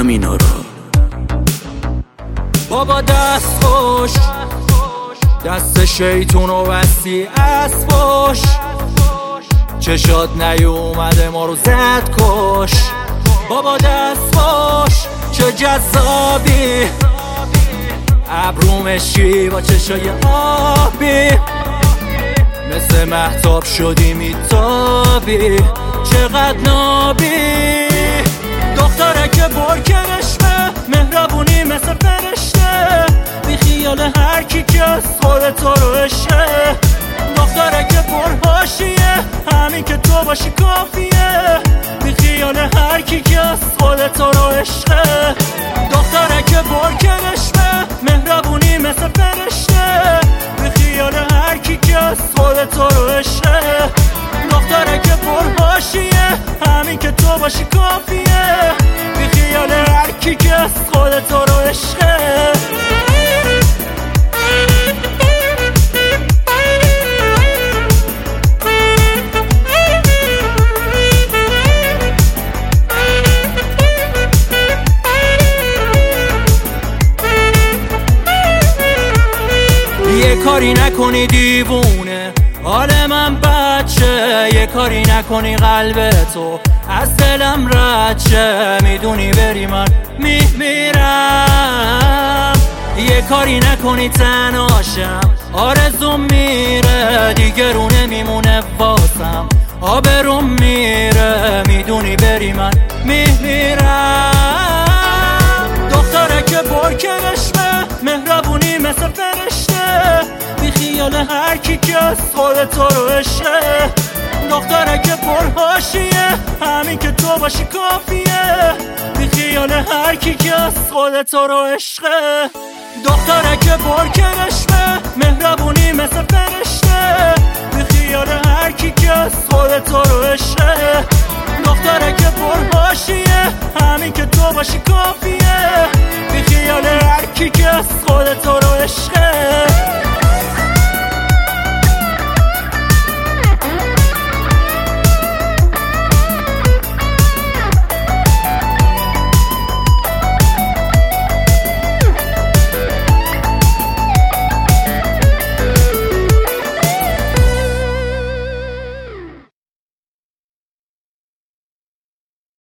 همینا رو. بابا دست خوش، دست شیطون و وسیع از فوش، چشات نیومده ما رو زد کش. بابا دست خوش، چه جذابی، ابرومشی با چشای آبی، مثل مهتاب شدی میتابی، چقدر نابی. دختره که برکنشمه، مهربونی مثل فرشته، بی خیال هر کی که از خودت رو عشقه. دختره که پرهاشیه، همین که تو باشی کافیه، بی خیال هر کی که از خودت رو عشقه. دختره که برکنشمه، مهربونی مثل فرشته، بی خیال هر کی که از خودت رو عشقه. دختره که پرهاشیه، همین که تو باشی کافیه، بی خیال هر کی که از خودت رو عشقه. یه کاری نکنی دیوونه حال من بچه، یه کاری نکنی قلبتو از دلم رچه، میدونی بری من میمیرم. یه کاری نکنی تنهاشم، آرزوم میره دیگه رو نمیمونه واسم، آبروم میره میدونی بری من میمیرم. دختره که برکنشمه، مهربونی مثل فرشته، بی خیال هر کی که از خودت رو عشقه. دختره که پرهاشیه، همین که تو باشی کافیه، بی خیال هر کی که از خودت رو عشقه. دختره که برکنشمه، مهربونی مثل فرشته، بی خیال هر کی که از خودت رو عشقه. دختره که پرهاشیه، همین که تو باشی کافیه، بی خیال هر کی که از خودت رو عشقه.